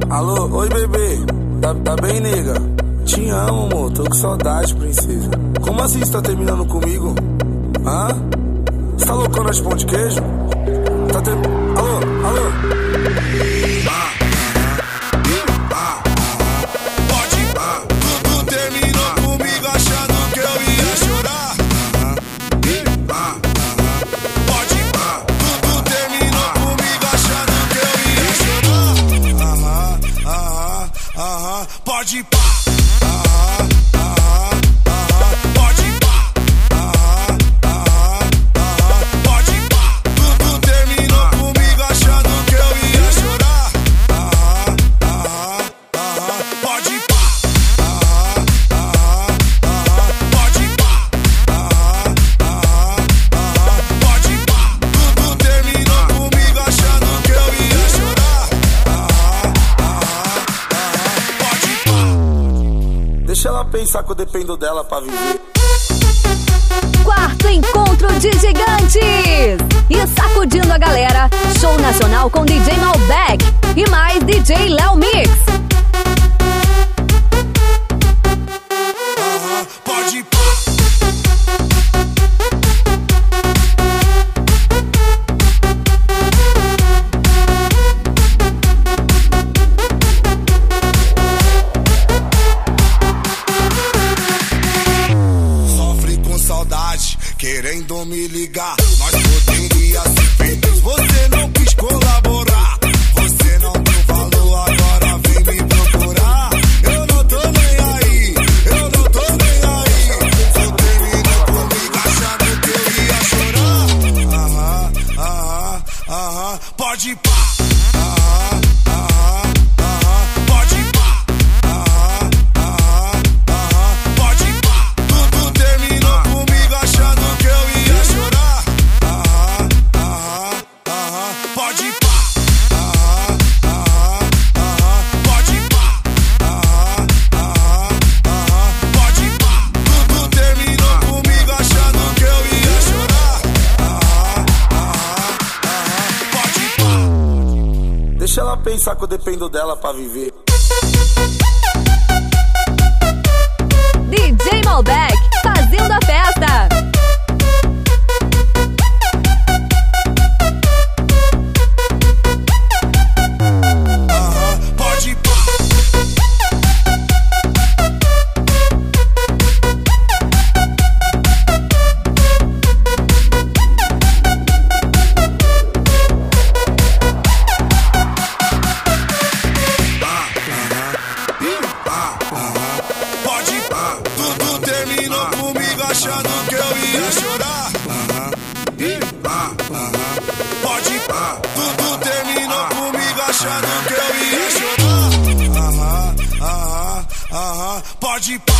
Alô, oi bebê, tá bem, nega? Te amo, amor, tô com saudade, princesa. Como assim você tá terminando comigo? Hã? Você tá loucona de pão de queijo? Alô? Pode ir, tu terminou comigo achando que eu ia chorar. Pode ir, tu terminou comigo achando que eu ia chorar. Pode ir, Deixa ela pensar que eu dependo dela pra viver. Quarto encontro de gigantes! E sacudindo a galera, show nacional com DJ Malbec e mais DJ Léo Mix. pode ir. Querendo me ligar, nós poderia ser feitos. Você não quis colaborar, você não deu valor, agora vem me procurar. Eu não tô nem aí, eu não tô nem aí. Você terminou comigo achando que eu ia chorar. Pode ir, Deixa ela pensar que eu dependo dela pra viver. DJ Malbec fazendo a festa. pode ir. Tu terminou comigo achando que eu ia chorar. Pode ir, tu terminou comigo achando que eu ia chorar. Pode ir.